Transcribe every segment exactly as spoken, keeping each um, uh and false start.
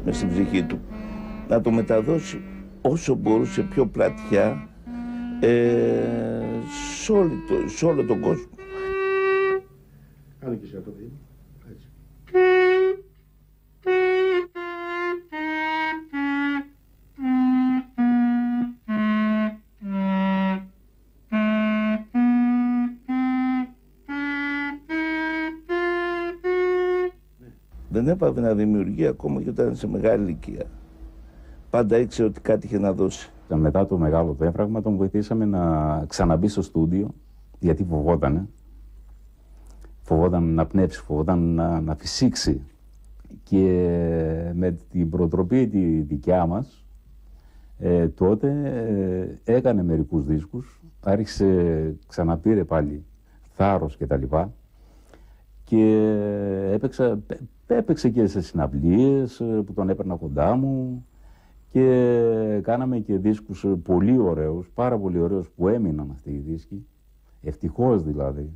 μες στην ψυχή του, να το μεταδώσει όσο μπορούσε πιο πλατιά ε, σε, όλη το, σε όλο τον κόσμο. Κάνε και εσύ αυτό, παιδί μου. Έτσι. Δεν έπαβε να δημιουργεί ακόμα και όταν ήταν σε μεγάλη ηλικία. Πάντα ήξερε ότι κάτι είχε να δώσει. Μετά το μεγάλο τέφραγμα τον βοηθήσαμε να ξαναμπεί στο στούντιο, γιατί φοβότανε. Φοβόταν να πνεύσει, φοβόταν να, να φυσήξει. Και με την προτροπή τη δικιά μας, ε, τότε ε, έκανε μερικούς δίσκους, άρχισε, ξαναπήρε πάλι θάρρος κτλ. Και, και έπαιξα, έπαιξε και σε συναυλίες που τον έπαιρνα κοντά μου και κάναμε και δίσκους πολύ ωραίους, πάρα πολύ ωραίους που έμειναν αυτοί οι δίσκοι, ευτυχώς δηλαδή.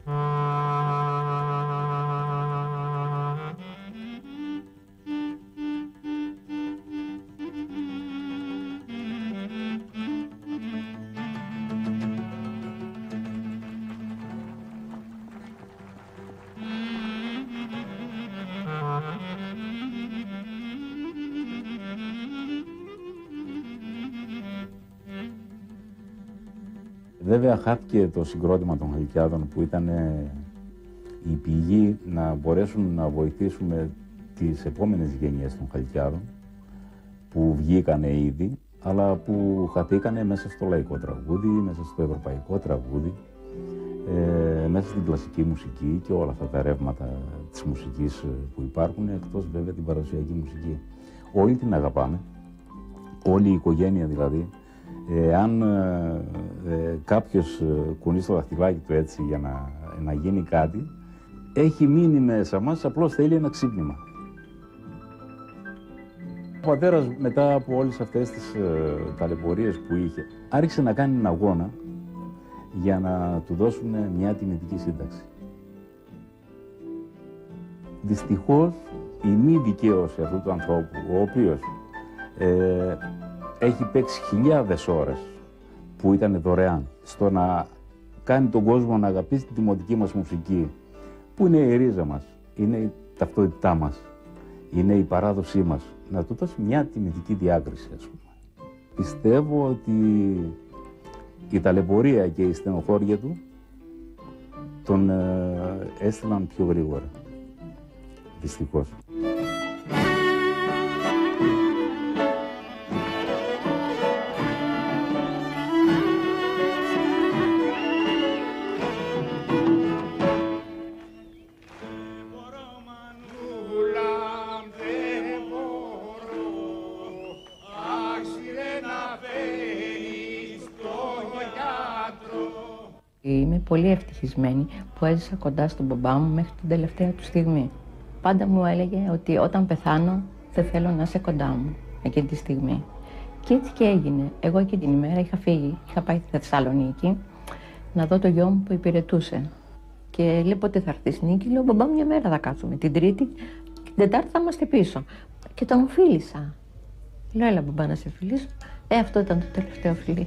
Βέβαια χάθηκε το συγκρότημα των Χαλκιάδων που ήταν η πηγή να μπορέσουν να βοηθήσουμε τις επόμενες γενιές των Χαλκιάδων που βγήκανε ήδη, αλλά που χαθήκανε μέσα στο λαϊκό τραγούδι, μέσα στο ευρωπαϊκό τραγούδι, ε, μέσα στην κλασική μουσική και όλα αυτά τα ρεύματα της μουσικής που υπάρχουν, εκτός βέβαια την παραδοσιακή μουσική. Όλοι την αγαπάμε, όλη η οικογένεια δηλαδή. Ε, αν ε, ε, κάποιος ε, κουνεί στο δαχτυλάκι του έτσι για να, να γίνει κάτι, έχει μείνει μέσα μας, απλώς θέλει ένα ξύπνημα. Ο πατέρας μετά από όλες αυτές τις ε, ταλαιπωρίες που είχε, άρχισε να κάνει έναν αγώνα για να του δώσουν μια τιμητική σύνταξη. Δυστυχώς η μη δικαίωση αυτού του ανθρώπου, ο οποίος ε, έχει παίξει χιλιάδες ώρες που ήταν δωρεάν στο να κάνει τον κόσμο να αγαπήσει τη δημοτική μας μουσική, που είναι η ρίζα μας, είναι η ταυτότητά μας, είναι η παράδοσή μας, να του δώσει μια τιμητική διάκριση, ας πούμε. Πιστεύω ότι η ταλαιπωρία και η στενοχώρια του τον ε, έστειλαν πιο γρήγορα, δυστυχώς. Είμαι πολύ ευτυχισμένη που έζησα κοντά στον μπαμπά μου μέχρι την τελευταία του στιγμή. Πάντα μου έλεγε ότι όταν πεθάνω δεν θέλω να είσαι κοντά μου εκείνη τη στιγμή. Και έτσι και έγινε. Εγώ εκείνη την ημέρα είχα φύγει, είχα πάει στη Θεσσαλονίκη να δω το γιο μου που υπηρετούσε. Και λέει πότε θα έρθεις Νίκη, λέω μπαμπά μου μια μέρα θα κάτσουμε, την Τρίτη και την Τετάρτη θα είμαστε πίσω. Και τον φίλησα. Λέω έλα μπαμπά να σε φιλήσω. Ε, αυτό ήταν το τελευταίο φιλί.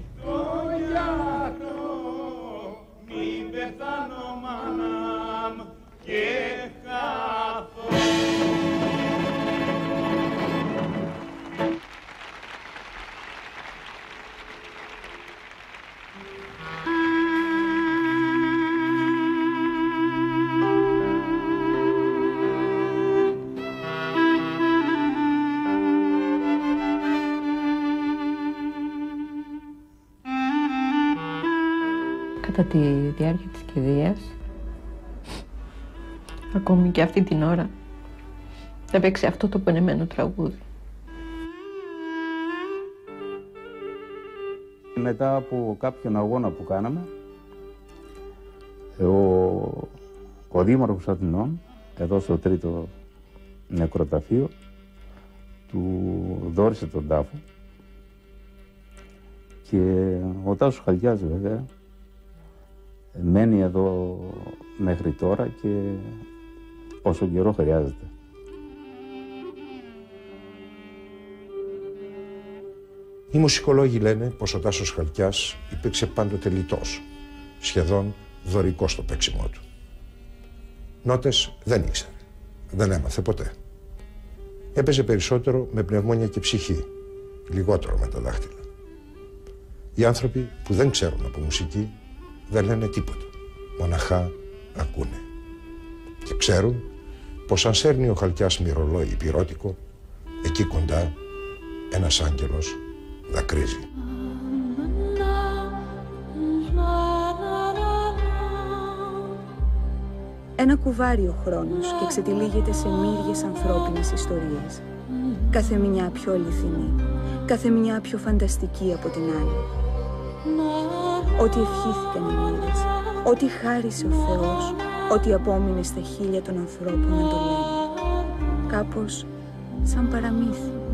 Κατά τη διάρκεια της κηδείας, ακόμη και αυτή την ώρα, έπαιξε αυτό το πονεμένο τραγούδι. Μετά από κάποιον αγώνα που κάναμε, ο, ο Δήμαρχος Αθηνών, εδώ στο τρίτο νεκροταφείο, του δώρισε τον τάφο και ο Τάσος Χαλκιάς βέβαια μένει εδώ μέχρι τώρα και όσο καιρό χρειάζεται. Οι μουσικολόγοι λένε πως ο Τάσος Χαλκιάς υπήρξε πάντοτε λιτός, σχεδόν δωρικός στο παίξιμό του. Νότες δεν ήξερε, δεν έμαθε ποτέ. Έπαιζε περισσότερο με πνευμόνια και ψυχή, λιγότερο με τα δάχτυλα. Οι άνθρωποι που δεν ξέρουν από μουσική δεν λένε τίποτα, μοναχά ακούνε. Και ξέρουν πως αν σέρνει ο Χαλκιάς μυρολόι πυρότικο, εκεί κοντά ένας άγγελος δακρύζει. Ένα κουβάρι ο χρόνος και ξετυλίγεται σε μύριες ανθρώπινες ιστορίες. Κάθε μια πιο αληθινή, κάθε μια πιο φανταστική από την άλλη. Ό,τι ευχήθηκαν οι μοίρες, ό,τι χάρισε ο Θεός, ό,τι απόμεινε στα χείλια των ανθρώπων να το λένε. Κάπως σαν παραμύθι.